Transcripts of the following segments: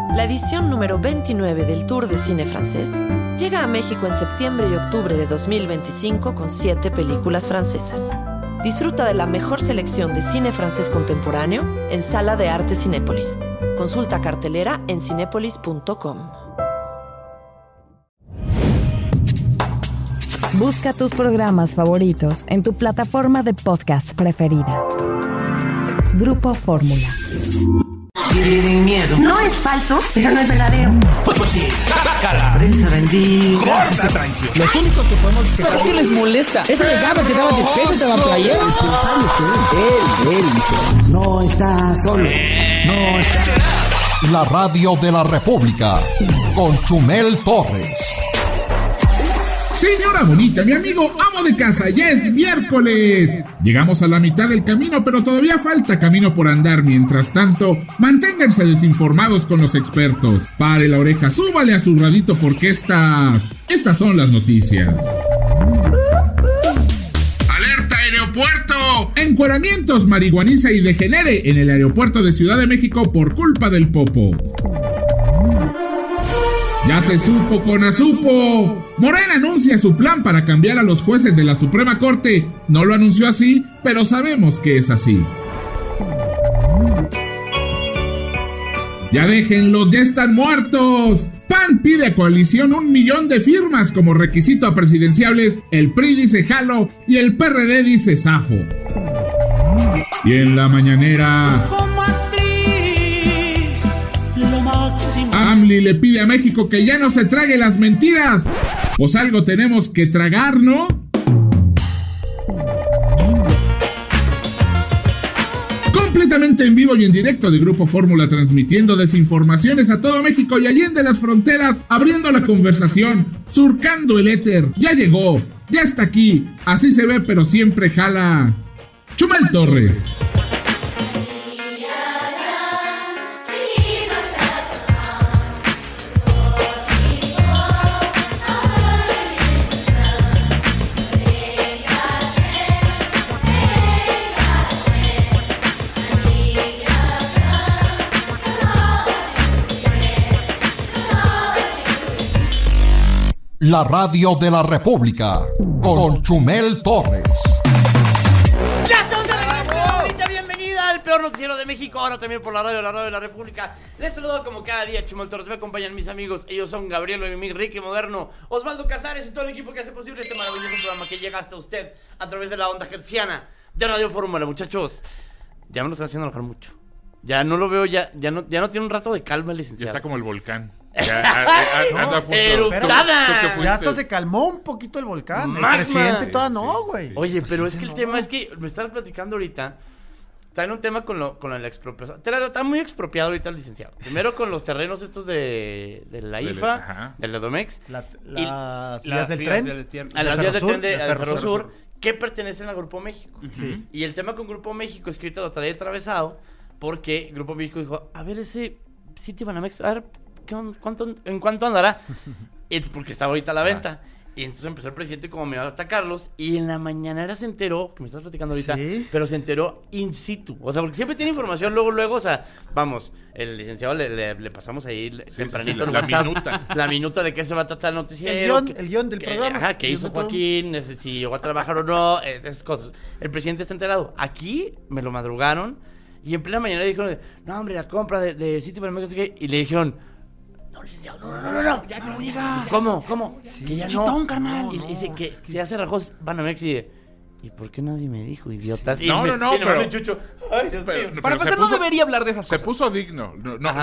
La edición número 29 del Tour de Cine Francés llega a México en septiembre y octubre de 2025 con 7 películas francesas. Disfruta de la mejor selección de cine francés contemporáneo en Sala de Arte Cinépolis. Consulta cartelera en cinépolis.com. Busca tus programas favoritos en tu plataforma de podcast preferida. Grupo Fórmula. Tienen miedo. No es falso, pero no es verdadero. Pues sí. La prensa bendiga. Esa traición. Los únicos que podemos quejar Es que les molesta. es el gaba que daba despejo y te daba player. Él hizo. No está solo. No está. La radio de la República con Chumel Torres. Señora bonita, mi amigo amo de casa, ya es miércoles. Llegamos a la mitad del camino, pero todavía falta camino por andar. Mientras tanto, manténganse desinformados con los expertos. Pare la oreja, súbale a su radito porque estas son las noticias. ¡Alerta aeropuerto! Encueramientos, marihuaniza y degenere en el aeropuerto de Ciudad de México por culpa del popo. Ya se supo con Azupo. Morena anuncia su plan para cambiar a los jueces de la Suprema Corte. No lo anunció así, pero sabemos que es así. Ya déjenlos, ya están muertos. PAN pide a coalición 1 millón de firmas como requisito a presidenciables. El PRI dice jalo y el PRD dice zafo. Y en la mañanera, AMLI le pide a México que ya no se trague las mentiras. Pues algo tenemos que tragar, ¿no? Completamente en vivo y en directo de Grupo Fórmula, transmitiendo desinformaciones a todo México y allende las fronteras, abriendo la conversación, surcando el éter. Ya llegó, ya está aquí, así se ve pero siempre jala. Chumel Torres. La radio de la República con Chumel Torres. ¡Ya estamos de regreso, ahorita! Bienvenida al peor noticiero de México, ahora también por la radio de la República. Les saludo como cada día, Chumel Torres. Me acompañan mis amigos, ellos son Gabriel Oimí, Ricky Moderno, Osvaldo Casares y todo el equipo que hace posible este maravilloso programa que llega hasta usted a través de la onda hertziana de Radio Fórmula. Muchachos, ya me lo están haciendo enojar mucho. Ya no lo veo, ya no tiene un rato de calma el licenciado. Ya está como el volcán. Anda a punto. Ya hasta se calmó un poquito el volcán. Magma. El presidente todavía no, güey. Oye, pero es que el tema es que me estás platicando ahorita. Está en un tema con la expropiación. Está muy expropiado ahorita el licenciado. Primero con los terrenos estos de la IFA, del Edomex. Las vías del tren. A las vías del tren de Ferrosur, que pertenecen al Grupo México. Sí. Y el tema con Grupo México es que ahorita lo trae atravesado porque Grupo México dijo, a ver ese City Banamex, a ver, ¿en cuánto andará? Porque estaba ahorita a la venta. Y entonces empezó el presidente como me iba a atacarlos. Y en la mañanera se enteró, que me estás platicando ahorita, ¿sí? Pero se enteró in situ. O sea, porque siempre tiene información luego, o sea, vamos, el licenciado le pasamos ahí tempranito en WhatsApp, la minuta de qué se va a tratar el noticiero. El guión del programa. Ajá, qué hizo Joaquín, si llegó a trabajar o no, esas cosas. El presidente está enterado. Aquí me lo madrugaron y en plena mañana dijeron, no, hombre, la compra de City Banamex, y le dijeron, no, licenciado, no, ya no diga. ¿Cómo? Sí, que ya chitón, no. carnal. Y dice que se hace rajó Banamex y por qué nadie me dijo, idiotas? Sí. No, pero Chucho. Ay, Dios mío. Para empezar, no debería hablar de esas cosas. Se puso digno.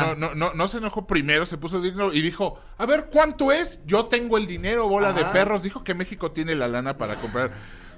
No se enojó primero, se puso digno y dijo, a ver, ¿cuánto es? Yo tengo el dinero, bola de perros. Dijo que México tiene la lana para comprar.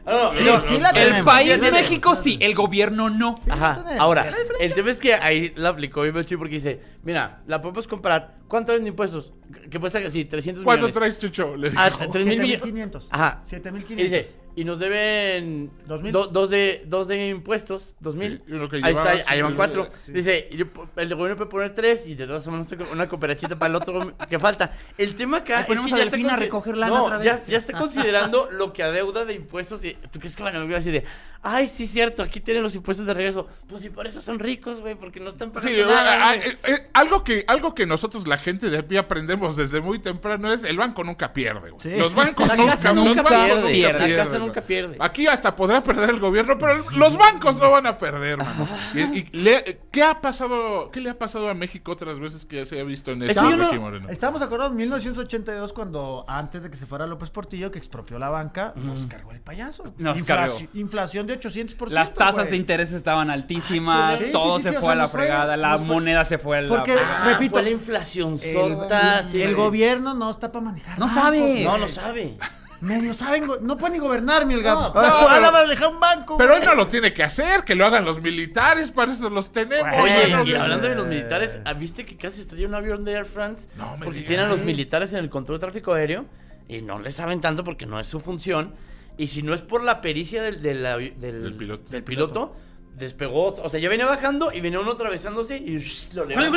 El país de México sí, el gobierno no. Sí, ahora, el tema es que ahí la aplicó Imelchi porque dice, mira, la podemos comprar, ¿cuánto es de impuestos? Que cuesta casi 300 millones. ¿Cuánto traes, Chucho? Le dijo. 7,500. Ajá. 7,500. Y dice, y nos deben 2,000. Dos de impuestos, 2,000. Ahí está, ahí van 4. Sí. Dice, el gobierno puede poner 3 y de todas formas una cooperachita para el otro que falta. El tema acá es que ya está a recoger lana otra vez. Ya está considerando lo que adeuda de impuestos. Y, ¿tú crees que van a decir de, ay, sí, cierto, aquí tienen los impuestos de regreso. Pues sí, por eso son ricos, güey, porque no están pagando nada. Algo que nosotros, la gente de aquí, aprendemos desde muy temprano es el banco nunca pierde, güey. Sí. Los bancos La casa nunca pierde. Aquí hasta podrá perder el gobierno, pero los bancos no van a perder, mano. ¿Qué le ha pasado a México otras veces que ya se ha visto en eso, Moreno? Estamos acordados en 1982 cuando, antes de que se fuera López Portillo, que expropió la banca, nos cargó el payaso. Inflación de 800%. Las tasas de interés estaban altísimas, todo se fue a la fregada, la moneda se fue a la fregada. Repito, fue la inflación sota. El gobierno no está para manejar. No sabe. No sabe. Medio saben, no pueden ni gobernar, mi No, van a manejar un banco. Pero él no lo tiene que hacer, que lo hagan los militares, para eso los tenemos. Oye, y hablando de los militares, ¿viste que casi estrelló un avión de Air France? No, porque tienen a los militares en el control de tráfico aéreo y no le saben tanto porque no es su función. Y si no es por la pericia del piloto, despegó, o sea, ya venía bajando y venía uno atravesándose y lo levantó.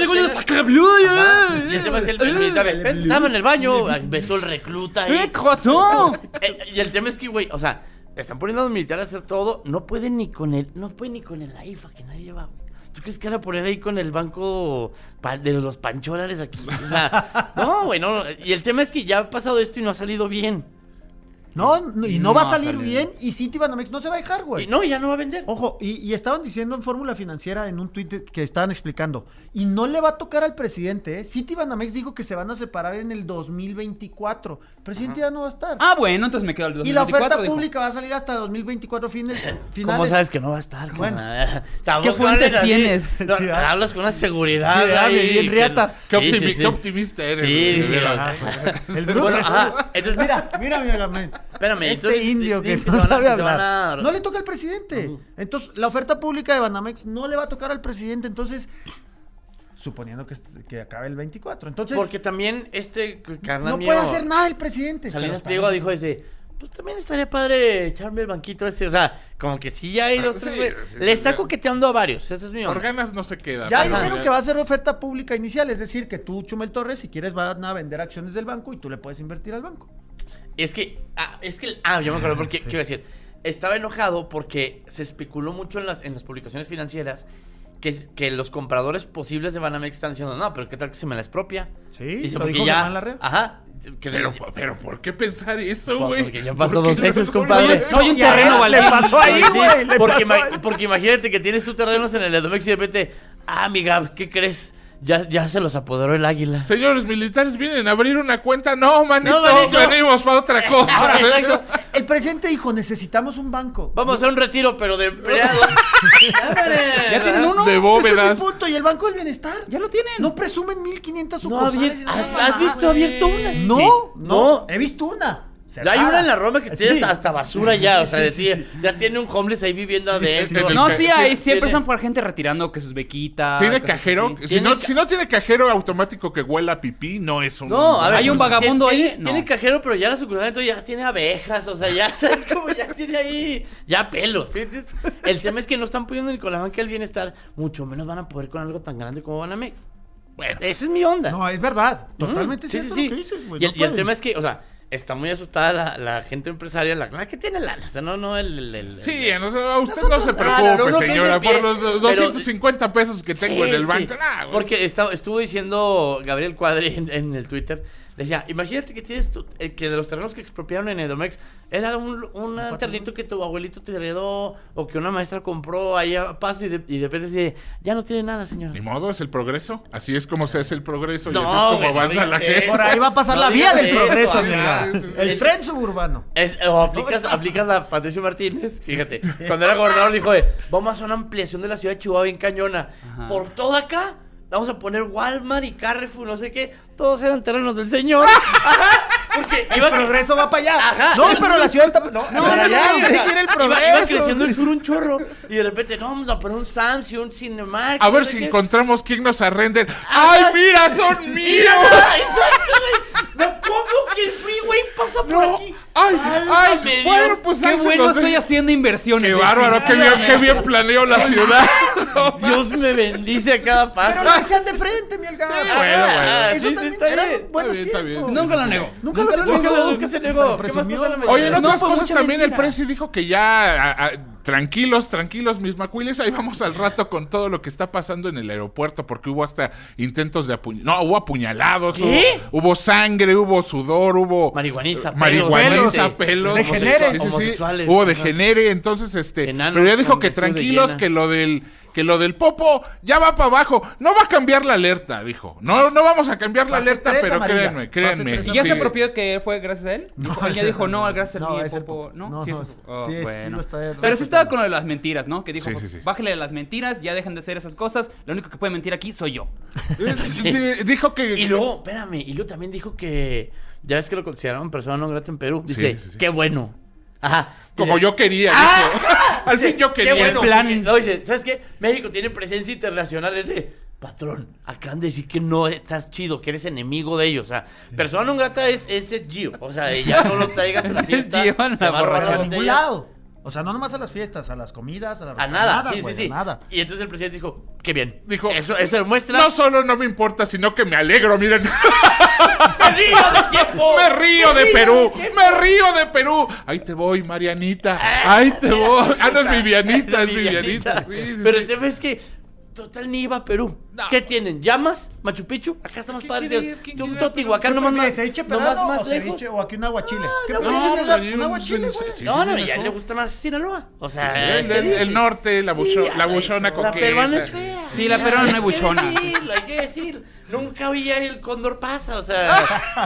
Y el tema es el militar, estaba en el baño, besó el recluta. ¿Qué pasó? Y el tema es que, güey, o sea, están poniendo a los militares a hacer todo, no pueden ni con el AIFA que nadie va, güey. ¿Tú crees que van a poner ahí con el banco de los pancholares aquí? O sea, no, güey, no. Y el tema es que ya ha pasado esto y no ha salido bien. No va a salir bien y Citibanamex no se va a dejar, güey. No, ya no va a vender. Ojo, y estaban diciendo en Fórmula Financiera en un tuit que estaban explicando, y no le va a tocar al presidente, ¿eh? Citibanamex dijo que se van a separar en el 2024. El presidente ya no va a estar. Ah, bueno, entonces me quedo el 2024. Y la oferta pública va a salir hasta 2024 finales. ¿Cómo sabes que no va a estar? Bueno. ¿Qué fuentes tienes? No, sí, hablas con una seguridad. Sí, bien riata. Qué optimista eres. Sí, el bruto. Bueno, entonces, mira, mi amigo. Espérame, este indio que no sabe hablar. No le toca al presidente. Entonces, la oferta pública de Banamex no le va a tocar al presidente. Entonces, suponiendo que acabe el 24. Entonces, porque también carnal no puede hacer nada el presidente. Salinas Pliego dijo pues también estaría padre echarme el banquito ese, o sea, como que sí ya hay dos, tres, le está coqueteando a varios, esa es mi onda. Por ganas no se queda. Ya dijeron que va a ser oferta pública inicial, es decir, que tú, Chumel Torres, si quieres van a vender acciones del banco y tú le puedes invertir al banco. Yo me acuerdo porque, ¿qué iba a decir? Estaba enojado porque se especuló mucho en las publicaciones financieras que los compradores posibles de Banamex están diciendo, no, pero ¿qué tal que se me la expropia? Sí, dice, lo porque dijo ya, Larrea. ajá. Pero ¿por qué pensar eso, Pues güey? porque ya pasó 2 veces, compadre. No hay un terreno baldío. Le pasó ahí, güey. Porque imagínate que tienes tus terrenos en el Edomex y de repente, amiga, ¿qué crees? Ya se los apoderó el águila. Señores militares, ¿vienen a abrir una cuenta? No, manito, venimos para otra cosa. Exacto. El presidente dijo, necesitamos un banco. Vamos a hacer un retiro, pero de empleados. ¿Ya tienen uno? De bóvedas. Ese es mi punto. ¿Y el Banco del Bienestar? Ya lo tienen. No presumen 1,500 sucursales. ¿Has visto abierto una? No, he visto una. Hay una en la Roma que tiene hasta basura ya, o sea, ya tiene un homeless ahí viviendo adentro. No, sí hay, siempre son por gente retirando que sus bequitas. ¿Tiene cajero? Si no tiene cajero automático que huela a pipí, no es un... No, a ver, hay un vagabundo ahí. Tiene cajero, pero ya la sucursal dentro ya tiene abejas, o sea, ya sabes como ya tiene ahí, ya pelos. ¿Sí? El tema es que no están pudiendo ni con la banca del bienestar, mucho menos van a poder con algo tan grande como Banamex. Bueno, esa es mi onda. No, es verdad, totalmente cierto lo que dices, güey. Y el tema es que, o sea, está muy asustada la gente empresaria, la que tiene lana, o sea, no el Sí, usted no se preocupe, señora, por los 250 pesos que tengo en el banco. Nah, porque estuvo diciendo Gabriel Cuadri en el Twitter, decía, imagínate que tienes que de los terrenos que expropiaron en Edomex, era un terrenito que tu abuelito te heredó o que una maestra compró ahí a paso y de repente dice, ya no tiene nada, señora. Ni modo, es el progreso. Así es como se hace el progreso y no, así es como avanza la gente. Por ahí va a pasar la vía del progreso, amiga. El tren suburbano. Aplicas a Patricio Martínez, fíjate, cuando era gobernador dijo, vamos a hacer una ampliación de la ciudad de Chihuahua bien cañona. Ajá. Por todo acá vamos a poner Walmart y Carrefour, no sé qué. Todos eran terrenos del señor. Ajá. Porque el progreso va para allá. Ajá. No, pero la ciudad está... No, quiere el progreso. Iba creciendo el sur un chorro. Y de repente, vamos a poner un Sam's y un Cinemark. A ver si encontramos quién nos arrenden. ¡Ay, mira, son míos! Exacto, güey. ¿Cómo Y el freeway pasa por aquí. Ay, bueno, pues qué bueno estoy haciendo inversiones. Qué bárbaro, qué bien planeo la ciudad. Dios me bendice a cada paso. Pero no sean de frente, mi Elgar. Eso también está bien. Buenos tiempos. Nunca lo negó. Nunca se negó. Oye, en otras cosas también el presi dijo que ya tranquilos, mis macuiles, ahí vamos al rato con todo lo que está pasando en el aeropuerto, porque hubo hasta intentos de hubo apuñalados, hubo sangre, hubo sudor, hubo marihuaniza, pelos, degenere, homosexuales, hubo degenere, entonces enanos, pero ya dijo que tranquilos, que lo del Popo ya va para abajo. No va a cambiar la alerta, dijo. No vamos a cambiar la alerta, pero créanme. ¿Y ya se apropió que fue gracias a él? Él ya dijo, no, gracias a mí, el ese Popo. ¿No? sí, Bueno. lo está. Pero sí estaba con lo de las mentiras, ¿no? Que dijo, bájale las mentiras, ya dejen de hacer esas cosas. Lo único que puede mentir aquí soy yo. Dijo que... Y luego, espérame, y luego también dijo que... Ya ves que lo consideraron persona no grata en Perú. Dice, qué bueno. Ajá. Como yo quería. Al fin yo quería. Qué bueno. El plan. No, dice, ¿sabes qué? México tiene presencia internacional. Ese patrón, acaban de decir que no estás chido, que eres enemigo de ellos. O sea, persona no grata es ese Gio. O sea, ya solo traigas a la fiesta. Gio, se va a robar la A ningún botella. lado. O sea, no nomás a las fiestas, a las comidas, a la A nada, güey, sí. a nada. Y entonces el presidente dijo, qué bien. Dijo, eso demuestra. No solo no me importa, sino que me alegro, miren. ¡Me río de tiempo! ¡Me río de Perú! ¡Me río de Perú! Ahí te voy, Marianita. Ahí te voy. No es Vivianita, es Vivianita. Sí, pero el tema es que total ni iba a Perú. No. ¿Qué tienen? ¿Llamas? ¿Machu Picchu? Acá está más padre. Teotihuacán nomás más. ¿Ceviche peruano más ceviche o aquí un aguachile? Un aguachile, güey. No, ya le gusta más Sinaloa. O sea, el norte, la buchona coqueta. La peruana es fea. Sí, la peruana no es buchona. Hay que decir. Nunca oía el cóndor pasa, o sea.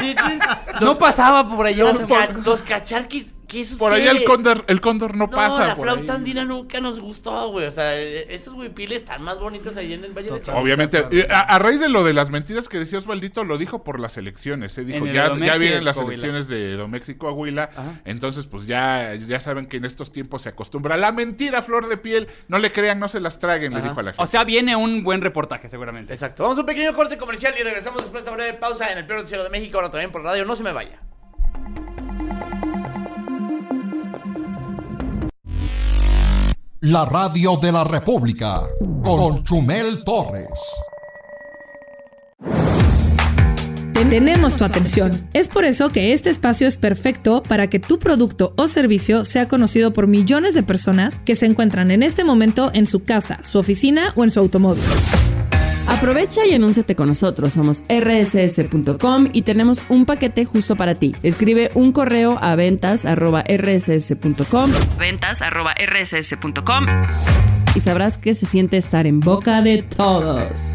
No pasaba por allá. Los cacharquis. ¿Qué es por allá el cóndor no pasa. La flauta andina nunca nos gustó, güey. O sea, esos huipiles están más bonitos ahí en el Valle de Chalco. Obviamente, a raíz de lo de las mentiras que decía Osvaldito, lo dijo por las elecciones. Dijo, ya vienen las elecciones de Doméxico Coahuila. Entonces, pues ya saben que en estos tiempos se acostumbra la mentira, flor de piel. No le crean, no se las traguen, le dijo a la gente. O sea, viene un buen reportaje, seguramente. Exacto. Vamos a un pequeño corte comercial y regresamos después de esta breve pausa en el peor noticiero de México. Ahora también por radio. No se me vaya. La radio de la República con Chumel Torres. Tenemos tu atención. Es por eso que este espacio es perfecto para que tu producto o servicio sea conocido por millones de personas que se encuentran en este momento en su casa, su oficina o en su automóvil. Aprovecha y anúnciate con nosotros. Somos rss.com y tenemos un paquete justo para ti. Escribe un correo a ventas@rss.com y sabrás que se siente estar en boca de todos.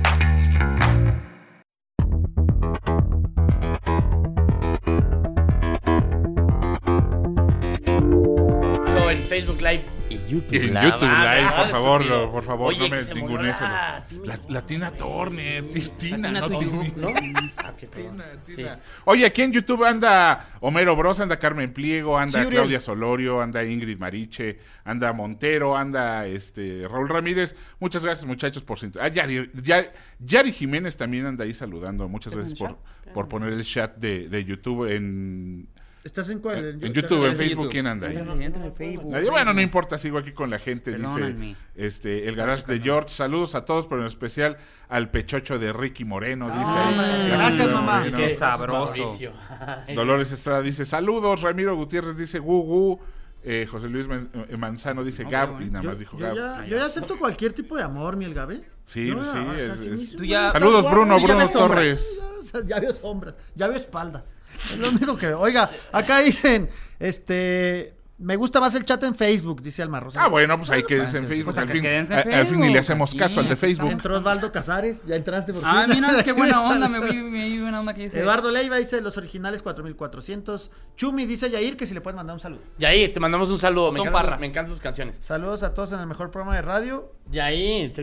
En Facebook Live y YouTube Live. En YouTube Live, por favor, oye, no me ningunees. La Tina Turner, Tina, ¿no? Tina. Oye, aquí en YouTube anda Homero Bros, anda Carmen Pliego, anda Claudia Solorio, anda Ingrid Mariche, anda Montero, anda Raúl Ramírez. Muchas gracias, muchachos, por Yari Jiménez también anda ahí saludando. Muchas gracias por poner el chat de YouTube en... ¿Estás en cuál? En YouTube, en Facebook, ¿quién anda ahí? Nadie. Bueno, no importa, sigo aquí con la gente. Dice el garage de George. Saludos a todos, pero en especial al pechocho de Ricky Moreno. Dice gracias, mamá. Qué sabroso. Dolores Estrada dice saludos. Ramiro Gutiérrez dice gugu. José Luis Manzano dice Gab. Y nada más dijo Gab. Yo ya acepto cualquier tipo de amor, mi Gabe. Sí. Saludos, Bruno Torres. Ya veo sombras, ya veo espaldas. Es lo único que veo. Oiga, acá dicen, me gusta más el chat en Facebook, dice Alma Rosa. Bueno, pues ahí quédense en Facebook. Al fin ni le hacemos caso al de Facebook. Entró Osvaldo Casares, ya entraste por fin. Mira, qué buena onda, me vi buena onda que dice. Eduardo Leiva dice, los originales 4400. Chumi dice Yair que si le pueden mandar un saludo. Yair, te mandamos un saludo. Me encantan sus canciones. Saludos a todos en el mejor programa de radio. Yair.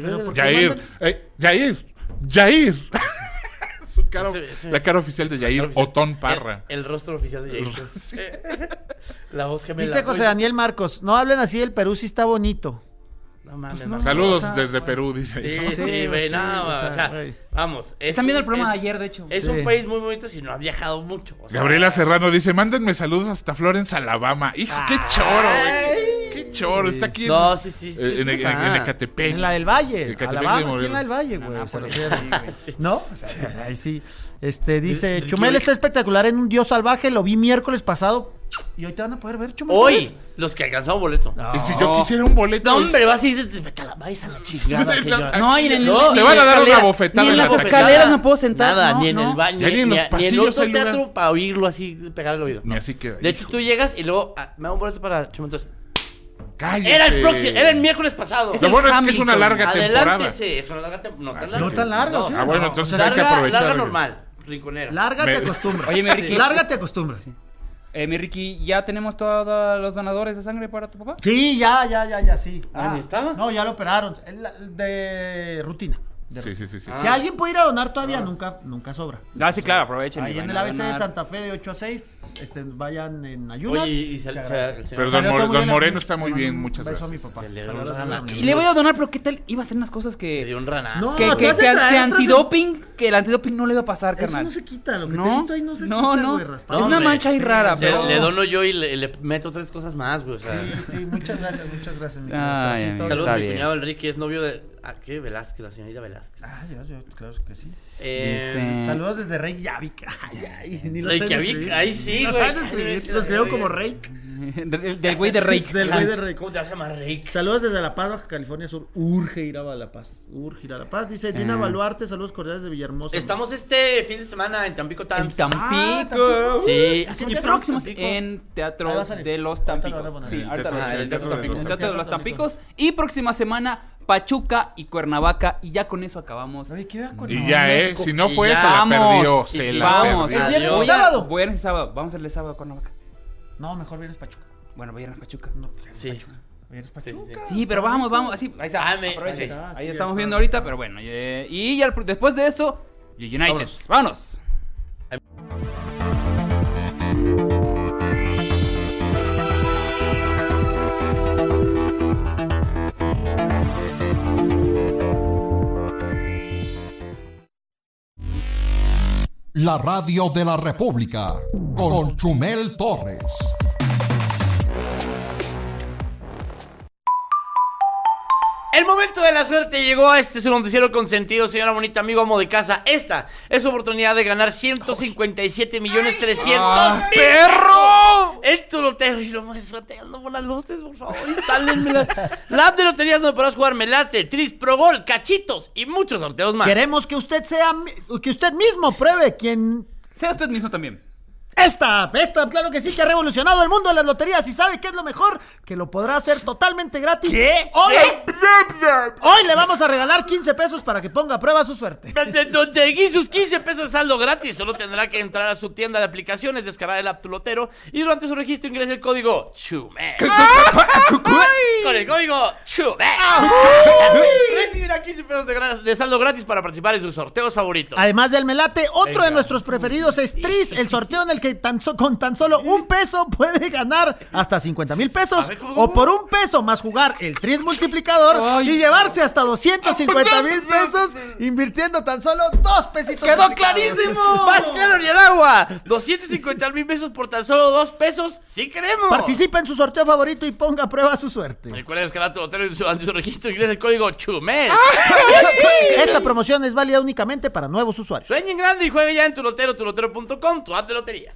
Yair. La cara oficial de Yair, Otón Parra. El rostro oficial de Yair. La voz gemela. Dice José Daniel Marcos, no hablen así, el Perú sí está bonito. No mames, Pues no, Saludos o sea, desde Perú, dice. Sí, güey, no, o sea, vamos. Están viendo el programa de ayer, de hecho. Es un país muy bonito si no has viajado mucho. O sea, Gabriela Serrano dice, mándenme saludos hasta Florence, Alabama. Hijo, qué choro, güey. Qué choro, está aquí en Ecatepec. En la del Valle, Ecatepec Alabama, aquí en la del Valle, güey. Se refiere. ¿No? O sea, ahí sí. Dice, Chumel está espectacular en Un Dios Salvaje, lo vi miércoles pasado. Y hoy te van a poder ver, Chumel. Hoy, los que alcanzaron boleto. Y si yo quisiera un boleto. No, hombre, vas y dices, vais a la chingada, señor. No, y te van a dar una bofetada. Ni en las escaleras me puedo sentar. Nada, no, ni en el baño, ni en los pasillos ni en otro teatro para oírlo así, pegar el oído. Ni así queda. De hecho, tú llegas y luego, me da un boleto para Chumel. Entonces, cállese. era el miércoles pasado. Lo bueno es que es una larga temporada. Adelántese, es una larga temporada. No tan larga, sí. Bueno, entonces hay que aprovechar. Larga normal, rinconera. Larga te acostumbras. Oye, mi Ricky. Larga te acostumbras. Mi Ricky, ¿ya tenemos todos los donadores de sangre para tu papá? Sí, ya, sí. ¿Dónde estaba? No, ya lo operaron. De rutina. Sí. Si alguien puede ir a donar todavía, nunca sobra. Ah, sí, claro, aprovechen. Ahí en el ABC de Santa Fe de 8 a 6, vayan en ayunas. Oye, pero don Moreno está muy bien, muchas gracias. Beso a mi papá. Y le voy a donar, pero ¿qué tal? Iba a hacer unas cosas que... Se dio un ranazo. Que el antidoping no le iba a pasar, carnal. Eso no se quita, lo que te he visto ahí no se quita, güey. Es una mancha ahí rara, pero... Le dono yo y le meto 3 cosas más, güey. Sí, muchas gracias, mi saludos a mi cuñado Enrique, es novio de... ¿Qué? Velázquez, la señorita Velázquez. Claro que sí. Saludos desde Reykjavik. Reykjavik, ahí sí, güey. No saben escribir, los creo como Reik. Del güey de Reik. Del güey de Reik. ¿Cómo te vas a llamar Reik? Saludos desde La Paz, Baja California Sur. Urge ir a La Paz. Dice Dina Baluarte, saludos cordiales de Villahermosa. Estamos este fin de semana en Tampico Times. En Tampico. Sí. Y próximos en Teatro de los Tampicos. Sí, el Teatro de los Tampicos. Y próxima semana Pachuca y Cuernavaca, y ya con eso acabamos. Oye, ¿qué y ya, si no fue, se la perdió. Se la perdió. ¿Es viernes o sábado? Viernes y sábado. Vamos a hacerle sábado a Cuernavaca. No, mejor viernes Pachuca. Bueno, viernes Pachuca. No, sí. Pachuca. ¿Viernes Pachuca? Sí, pero vamos, así. Ahí está. Ahí estamos viendo ahorita, pero bueno. Y ya después de eso, United. Vámonos. La radio de la República con Chumel Torres. El momento de la suerte llegó a su noticiero consentido, señora bonita, amigo, amo de casa. Esta es su oportunidad de ganar 157,300,000. ¡Perro! En tu lotería. Y no me desbateando buenas luces, por favor, instálenmelas. La app de loterías donde podrás jugar Melate, Tris, Pro Gol, Cachitos y muchos sorteos más. Queremos que usted mismo pruebe quien... Sea usted mismo también. Esta, claro que sí, que ha revolucionado el mundo de las loterías. ¿Y sabe qué es lo mejor? Que lo podrá hacer totalmente gratis. ¿Qué? Hoy le vamos a regalar 15 pesos para que ponga a prueba su suerte. Conseguir sus 15 pesos de saldo gratis. Solo tendrá que entrar a su tienda de aplicaciones, descargar el app Tu Lotero y durante su registro ingrese el código CHUMEL. Con el código CHUMEL recibirá 15 pesos de saldo gratis para participar en sus sorteos favoritos. Además del Melate, otro de nuestros preferidos es Tris, el sorteo en el que con tan solo $1 puede ganar hasta 50,000 pesos. O por $1 más jugar el Tris multiplicador y llevarse hasta 250,000 pesos invirtiendo tan solo $2. ¡Quedó clarísimo! ¡Más claro ni el agua! 250,000 pesos por tan solo $2. ¡Sí queremos! Participa en su sorteo favorito y ponga a prueba su suerte. Recuerda descargar Tu Lotero ante su registro, ingresa el código CHUMEL. Esta promoción es válida únicamente para nuevos usuarios. Sueñen grande y juegue ya en Tu Lotero, tulotero.com, tu app de loterías.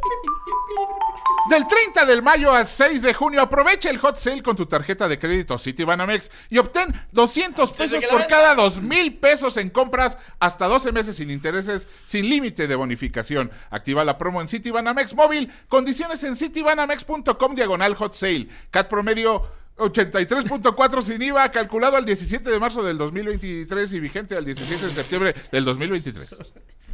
Del 30 de mayo al 6 de junio, aprovecha el hot sale con tu tarjeta de crédito Citibanamex y obtén 200 pesos por cada 2,000 pesos en compras hasta 12 meses sin intereses, sin límite de bonificación. Activa la promo en Citibanamex móvil. Condiciones en citibanamex.com/hot sale. CAT promedio 83.4 sin IVA, calculado al 17 de marzo del 2023 y vigente al 17 de septiembre del 2023.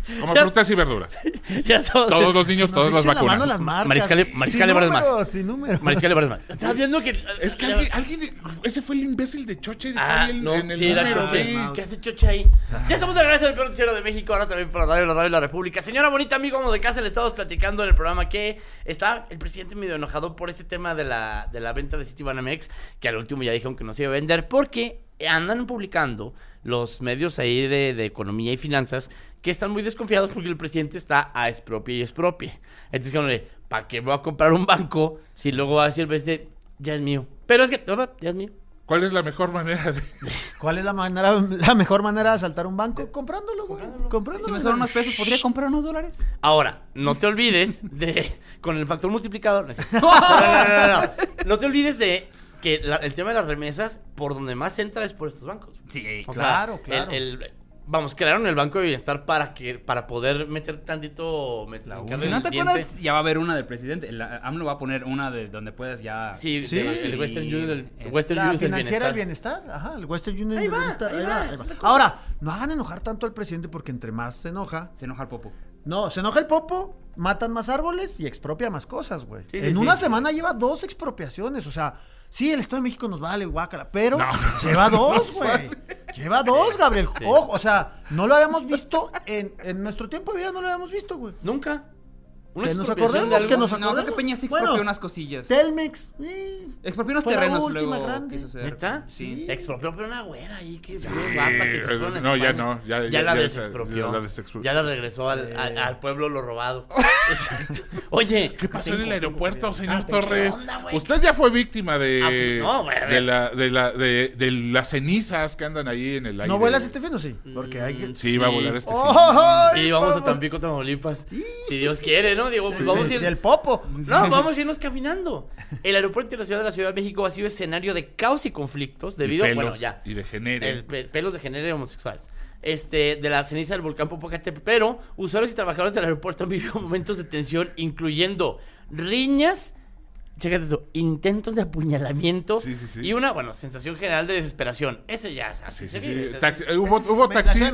Como frutas y verduras. Todos los niños, todas las vacunas. Mariscal Ebrard más. Sin número. Mariscal Ebrard más. ¿Estás viendo que...? Es que alguien... Ese fue el imbécil de Choche. Sí, era Choche. ¿Qué hace Choche ahí? Ya estamos de regreso en el peor noticiero de México, ahora también para Radio La República. Señora bonita, amigo, amo de casa, le estamos platicando en el programa que está el presidente medio enojado por este tema de la venta de Citibanamex, que al último ya dijeron que no se iba a vender, porque andan publicando los medios ahí de economía y finanzas que están muy desconfiados porque el presidente está a expropie y expropie. Entonces, ¿para qué voy a comprar un banco si luego va a decir el presidente, ya es mío? Pero es que, ya es mío. ¿Cuál es la mejor manera de...? ¿Cuál es la mejor manera de asaltar un banco? Comprándolo. Si me sobran unos pesos, ¿podría comprar unos dólares? Ahora, no te olvides con el factor multiplicador. No te olvides de que el tema de las remesas, por donde más entra es por estos bancos. Sí, claro. Vamos, crearon el Banco de Bienestar para poder meter tantito... Si no te acuerdas, ya va a haber una del presidente. AMLO va a poner una de donde puedas ya... Sí. El Western Union la financiera del bienestar. Ajá, el Western Union del bienestar. Ahí va. Ahora, no hagan enojar tanto al presidente porque entre más se enoja... Se enoja el popo. No, se enoja el popo, matan más árboles y expropia más cosas, güey. Sí, en una semana lleva 2 expropiaciones, o sea... Sí, el Estado de México nos vale, guácala, pero lleva 2, güey. Lleva 2, Gabriel. Sí. Ojo, o sea, no lo habíamos visto en nuestro tiempo de vida, no lo habíamos visto, güey. Nunca. Que nos acordemos. No, creo que Peña sí expropió unas cosillas. Telmex. Expropió unos terrenos la última luego. Grande. ¿Neta? Sí. Expropió, pero una güera ahí que No, ya no. Ya la desexpropió. Ya la regresó al pueblo lo robado. Oye. ¿Qué pasó en el aeropuerto, señor Torres? Usted ya fue víctima de las cenizas que andan ahí en el aire. ¿No vuelas este fin o sí? Porque hay que... Sí, va a volar este fin. Y vamos a Tampico, Tamaulipas. Si Dios quiere, ¿no? Digo, pues vamos a ir... el popo. No, vamos a irnos caminando. El aeropuerto internacional de la Ciudad de México ha sido escenario de caos y conflictos debido, y de genere. Pelos de genere homosexuales. De la ceniza del volcán Popocatépetl, pero usuarios y trabajadores del aeropuerto han vivido momentos de tensión, incluyendo riñas, chécate eso, intentos de apuñalamiento y una, sensación general de desesperación. Eso ya es así. Hubo taxistas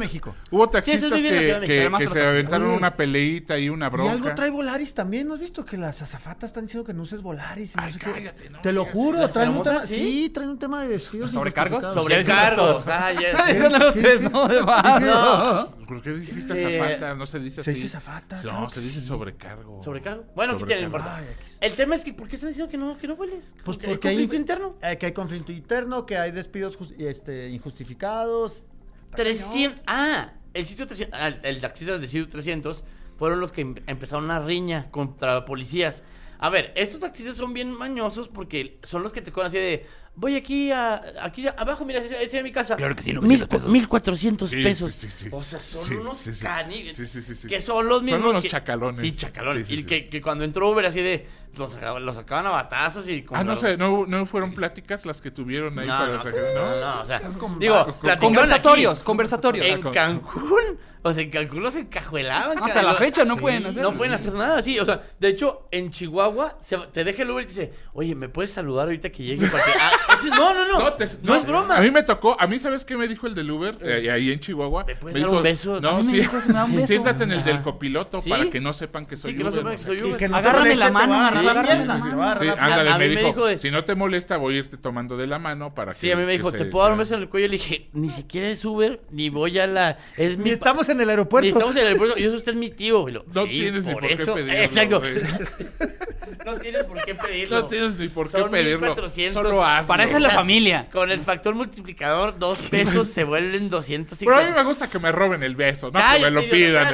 que se aventaron Uy. una peleita y una bronca. Y algo trae Volaris también, ¿no has visto? Que las azafatas están diciendo que no uses Volaris. Ay, cállate, no. Te lo juro, traen un tema. ¿sí? Sí, traen un tema de despidos. ¿Sobrecargos? Sobrecargos. Eso no los tres, no, de más. No. ¿Por qué dijiste azafata? No se dice así. Se dice azafata. No, claro se dice sí. sobrecargo. ¿Sobrecargo? Bueno, ¿qué tiene importa? El tema es que, ¿por qué están diciendo que no hueles? Pues porque hay conflicto interno. Que hay conflicto interno, que hay despidos injustificados. 300. El sitio 300. El taxista del sitio 300 fueron los que empezaron una riña contra policías. A ver, estos taxistas son bien mañosos porque son los que te cobran así de... Voy aquí abajo, mira, esa es mi casa. Claro que sí, 900 pesos. 1,400 pesos. Sí. O sea, son unos caníbales. Sí. Que son los mismos. Son unos chacalones. Sí, chacalones. Y que cuando entró Uber así de... Los sacaban a batazos y... no sé, ¿no fueron pláticas las que tuvieron ahí para sacar? No, o sea... Digo, conversatorios. En Cancún... O sea, en Cancún los encajuelaban. Hasta la fecha no pueden hacer. No pueden hacer nada, sí. O sea, de hecho, en Chihuahua te deja el Uber y te dice, oye, ¿me puedes saludar ahorita que llegue? Para que... No es broma. A mí me tocó, ¿sabes qué me dijo el del Uber? Ahí en Chihuahua. ¿Me puedes dar un beso? No, sí. Siéntate en el del copiloto para que no sepan que soy Uber. Que no sepan que soy Uber. Y que no agárrame la mano. Sí, ándale, me dijo, si no te molesta, voy a irte tomando de la mano para que... Sí, a mí me dijo, ¿te puedo dar un beso en el cuello? Le dije, ni siquiera es Uber, ni voy a la... Ni estamos en el aeropuerto. Y eso usted es mi tío. No tienes ni por qué pedirlo. Exacto. No tienes por qué pedirlo. No tienes ni por qué pedirlo. 1,400. Solo hazlo. Para eso es la familia. Con el factor multiplicador, 2 pesos se vuelven 250. Pero a mí me gusta que me roben el beso, no que me lo pidan.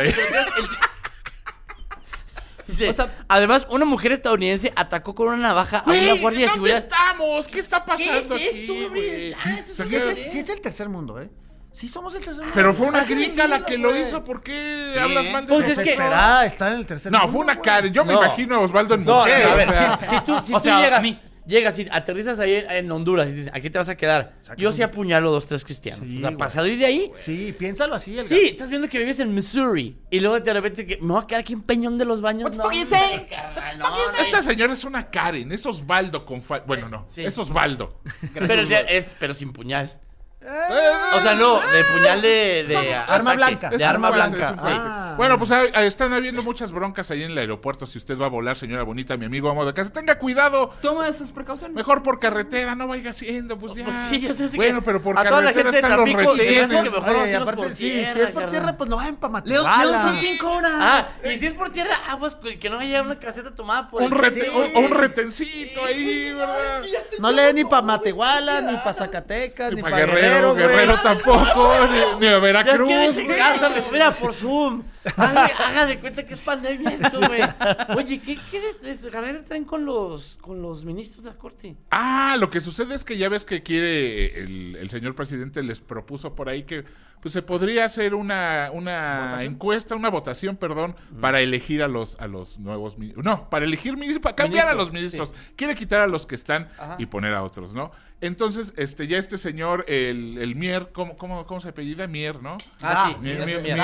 Dice, además, una mujer estadounidense atacó con una navaja a una guardia de seguridad. ¿Dónde estamos? ¿Qué está pasando aquí, güey? Sí es el tercer mundo, ¿eh? Sí, somos el tercer mundo. Pero fue una gringa la que lo hizo. ¿Por qué hablas mal de pues es que está en el tercer mundo. No, fue una Karen. Yo me imagino a Osvaldo en mujer. A ver, si tú llegas y aterrizas ahí en Honduras y dices, aquí te vas a quedar. Yo sí apuñalo 2, 3 cristianos. Sí, o sea, para salir de ahí. Sí, piénsalo así. Sí, estás viendo que vives en Missouri. Y luego de repente que me voy a quedar aquí en Peñón de los Baños. Esta señora es una Karen. Es Osvaldo con... Bueno, no. Sí. Es Osvaldo. Pero sin puñal. O sea, no, de puñal de arma blanca. De arma blanca. Bueno, pues están habiendo muchas broncas ahí en el aeropuerto. Si usted va a volar, señora bonita, mi amigo amo de casa, tenga cuidado. Toma esas precauciones. Mejor por carretera, no vaya haciendo, pues ya. Pues sí, ya sé, bueno, pero por carretera están los revisiones. Si es por tierra, pues no vayan para Leo, Matehuala. son 5 horas. Y si es por tierra, pues que no haya una caseta tomada por un retencito ahí, ¿verdad? No le den ni para Matehuala, ni para Zacatecas, ni para Guerrero tampoco, ni a Veracruz. Ya quédese en casa, mira, por Zoom. Haga de cuenta que es pandemia esto, güey. Oye, ¿qué Guerrero traen con los ministros de la corte? Lo que sucede es que ya ves que quiere el señor presidente les propuso por ahí que pues se podría hacer una encuesta, una votación, para elegir a los nuevos ministros. No, para elegir ministros, para cambiar a los ministros. Sí. Quiere quitar a los que están y poner a otros, ¿no? Entonces, ya este señor, el Mier, ¿cómo se apellida? Mier, ¿no? Sí. Mier.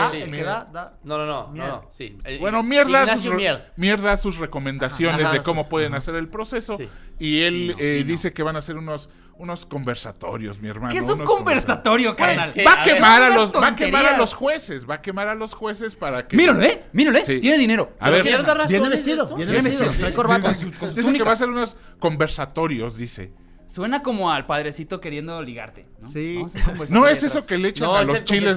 No. Sí. Bueno, Mier da sus recomendaciones de cómo pueden hacer el proceso y él dice que van a hacer unos conversatorios, mi hermano. ¿Qué es un conversatorio, carnal? Va a quemar a los jueces para que... Míralo, sí. Tiene dinero. A ver, viene vestido. Trae corbata. Dice que va a hacer unos conversatorios, dice. Suena como al padrecito queriendo ligarte, ¿no? Sí. No es eso que le echan a los chiles.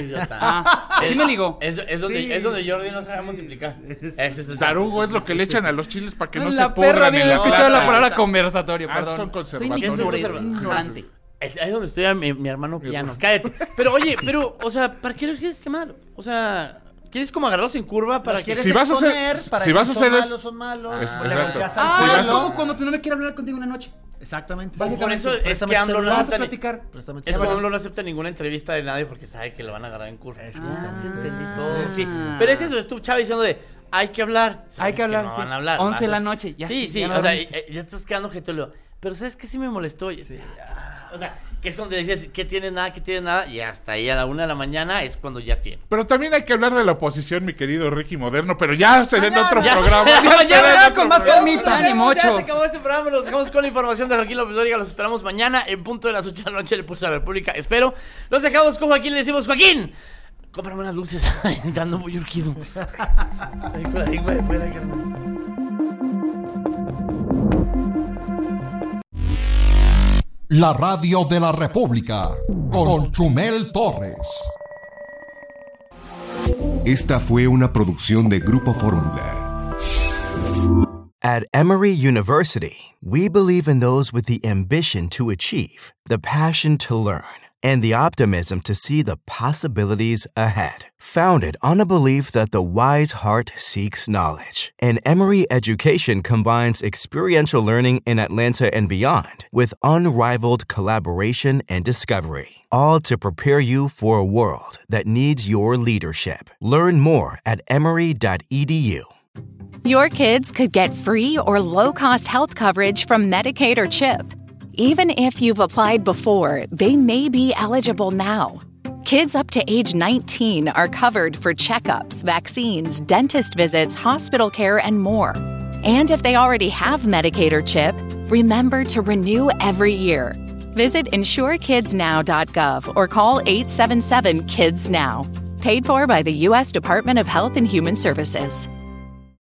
Sí me ligó. Es donde Jordi no sabe multiplicar. Tarugo es lo que le echan a los chiles para que no se pudran pudran en la plata. escuchado la palabra conversatorio, perdón. Son conservatorios. Ignorante. Es ahí donde estudia mi hermano piano. Cállate. Pero oye, o sea, ¿para qué los quieres quemar? O sea... ¿Quieres como agarrarlos en curva para que si vas a hacer son malos? Es como cuando tu novia quiere hablar contigo una noche. Exactamente. Por eso es que AMLO no acepta es como AMLO no acepta ninguna entrevista de nadie porque sabe que lo van a agarrar en curva. Sí. Pero es eso, es tu chava diciendo hay que hablar. Hay que hablar, no van a hablar. 11 de la noche. Sí, o sea, ya estás quedando objeto. Pero ¿sabes qué? Sí me molestó. O sea, que es cuando decías que tienes nada, y hasta ahí a la 1 de la mañana es cuando ya tiene. Pero también hay que hablar de la oposición, mi querido Ricky Moderno, pero ya será en otro programa. Ya con más calmita. Ya se acabó este programa, nos dejamos con la información de Joaquín López Dóriga, los esperamos mañana en punto de las 8 de la noche en el Pulso de la República, espero. Los dejamos con Joaquín, le decimos, Joaquín, cómprame unas dulces, entrando muy urgido. Ahí con la lengua de fuera, carnal. La Radio de la República, con Chumel Torres. Esta fue una producción de Grupo Fórmula. At Emory University, we believe in those with the ambition to achieve, the passion to learn, and the optimism to see the possibilities ahead. Founded on a belief that the wise heart seeks knowledge, and Emory Education combines experiential learning in Atlanta and beyond with unrivaled collaboration and discovery, all to prepare you for a world that needs your leadership. Learn more at emory.edu. Your kids could get free or low-cost health coverage from Medicaid or CHIP. Even if you've applied before, they may be eligible now. Kids up to age 19 are covered for checkups, vaccines, dentist visits, hospital care, and more. And if they already have Medicaid or CHIP, remember to renew every year. Visit insurekidsnow.gov or call 877-KIDS-NOW. Paid for by the U.S. Department of Health and Human Services.